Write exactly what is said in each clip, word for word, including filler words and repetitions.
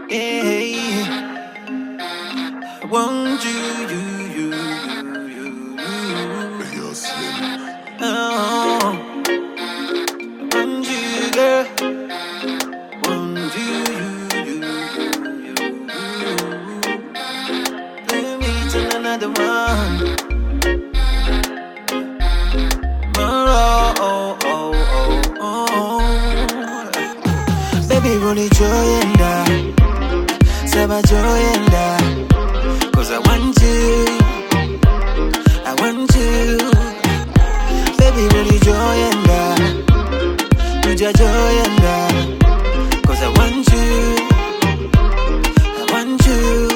Yeah. I want you, you, you, you, you, you. You're slim. Oh, I want you, girl. Want you, you, you, you, you. Let me to another one. Oh, oh, oh, oh, oh. Baby, really joy and I. Saba joy and I. Cause I want you, I want you. Baby, really joy and I. Tuja joy and I. Cause I want you, I want you.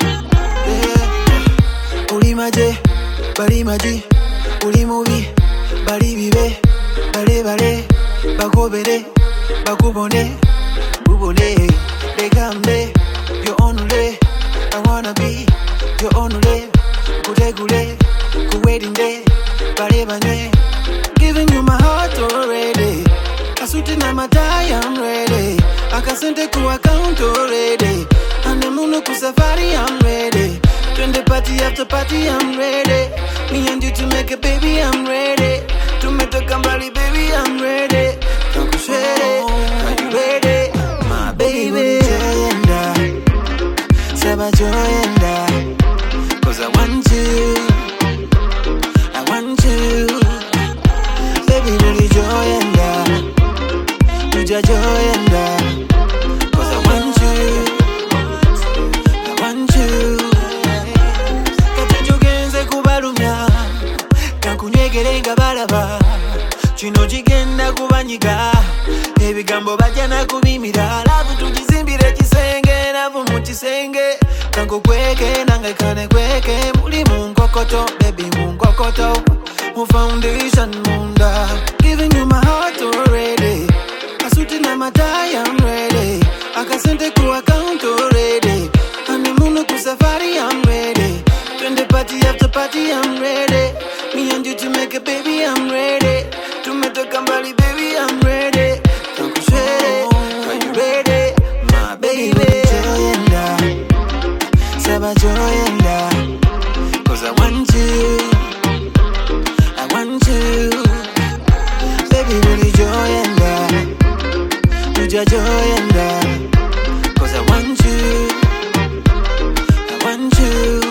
Yeah. Uli maje, bali maji. Uli mubi, bali bibe. Bale bale, bakobere, bakubone. Bubone, dekambe. You're only, I wanna be your only. Gule gule, ku waiting day, bale banye. Giving you my heart already. Kasuti na matai, I'm ready. Akasente ku account already. And the moon ku safari, I'm ready. Twende party after party, I'm ready. Me and you to make a baby, I'm ready. Tumetoka mbali, baby, I'm ready. Kakushwere, are you ready? My baby. Saba joy and I. Cause I want you, I want you. Baby, really joy and I. Tuja joy and I. Cause I want you, I want you. Katujugenze kubalumya. Kankunyegerenga balaba. Chino jigenda kubanyiga. Ebigambo bajja na kubimira. Lavu tujizimbire kisenge. Lavu muchisenge. Kango kweke, nange kane kweke. Muli mungokoto, baby mungokoto. Mu foundation munda. Giving you my heart already. Kasuti na matai, I'm ready. Akasente ku account already. Ane munu ku safari, I'm ready. Twende party after party, I'm ready. Me and you to make a baby, I'm ready. Tumetoka mbali, baby, I'm ready. Kakushwere, are you ready? My baby. Saba joy and I. Cause I want you, I want you. Baby, really joy and I. Tuja joy and I. Cause I want you, I want you.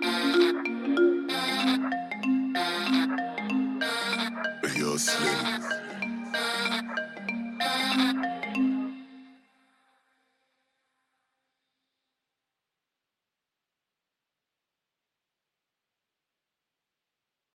You're slim.